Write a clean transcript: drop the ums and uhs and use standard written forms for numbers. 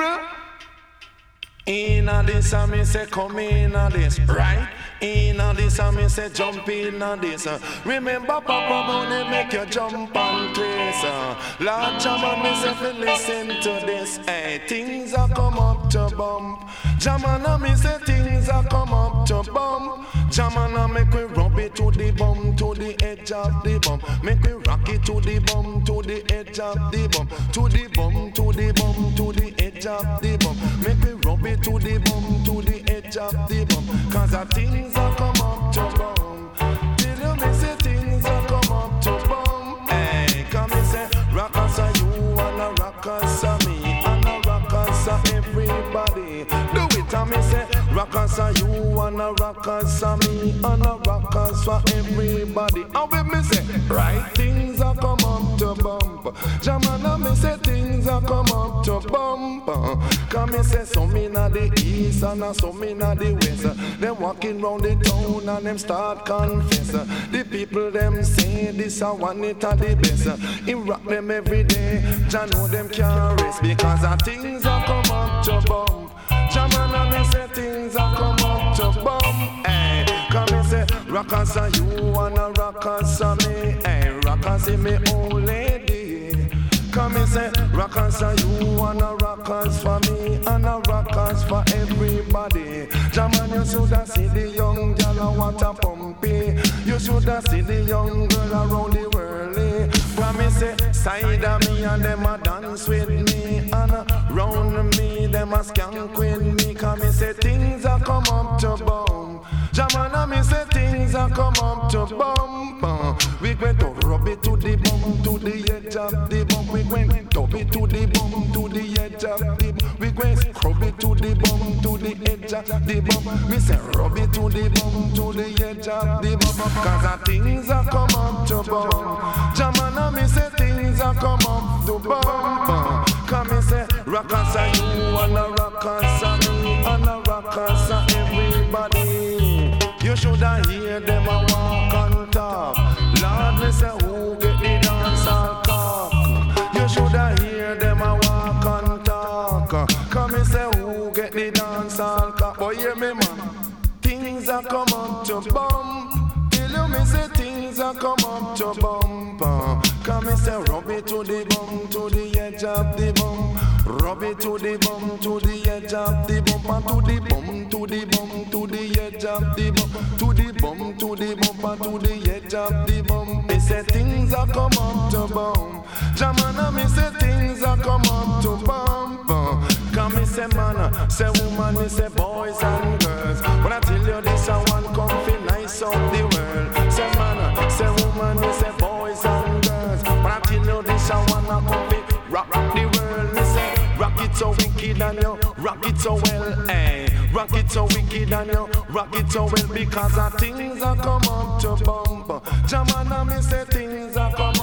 people. Inna this a me say come inna this, right? Inna this a me say jump inna this. Remember Papa Money make you jump and twist. Lord Jaman me say fi listen to this. Hey, things a come up to bump. Jamana me say things a come up to bump. Jamana make we rub it to the bum, to the edge of the bum. Make we rock it to the bum, to the edge of the bum, to the bum, to the bum, to the edge of the bum. Make we rub it to the bum, to the edge of the bum. Cause the things a come up to bum. Till you me say things a come up to bum. Hey, come me say rockers are you and a rockers are me and a rockers are everybody. Do it and me say rockers are you and a rockers are me and a rockers for everybody. And when me say right things a come up to bump. Jamana me say things a come up to bump. Cause me say some inna the east and some inna the west. Them walking round the town and them start confess. The people them say this a one it a the best. Him rock them every day. Jah know them can't rest because the things a come up to bump. Jamana me say things a come up to bump. Hey, come me say rockers are you and a rockers are me. Hey, rockers is me old lady. Come me say rockers are you and a rockers for me and a rockers for everybody. Jaman you shoulda see the young girl a water pumpy. You shoulda see the young girl around the world. Come me say side of me and them a dance with me and round me them a skank with me. Come me say things a come up to bump. Jamana me say things a come up to bump. We going to rub it to the bum, to the edge of the bum. We going to dub it to the bum, to the edge of the bum. We going to scrub it to the bum, to the edge of the bum. Me say rub it to the bum, to the edge of the bum. Cause the things a come up to bump. Jamana me say things a come up to bump. Come me say rockers are you and a rockers are me and a rockers are everybody. You shoulda hear them a walk and talk. Lord me say who get the dance and cock. You shoulda hear them a walk and talk. Come me say who get the dance and cock. Boy hear me man, things a come up to bump. Till you me say things a come up to bump. Come me say rub it to the bum, to the edge of the bum. Rub it to the bum, to the edge of the bum. And to the bum, to the bum, to the edge of the bum. To the bum, to the bum, and to the edge of the bum. Me say things a come up to bum. Jamana me say things a come up to bum. Come me say man, say woman, me say boys and girls. When I tell you this a one comfy nice of the world. Say man, say woman, me say boys and girls. When I tell you this a one a comfy rock the world. Me say rock it so wicked and you rock it so well. Hey, rock it so wicked and you rock it so well because the things a come up to bump. Jamana me say things a come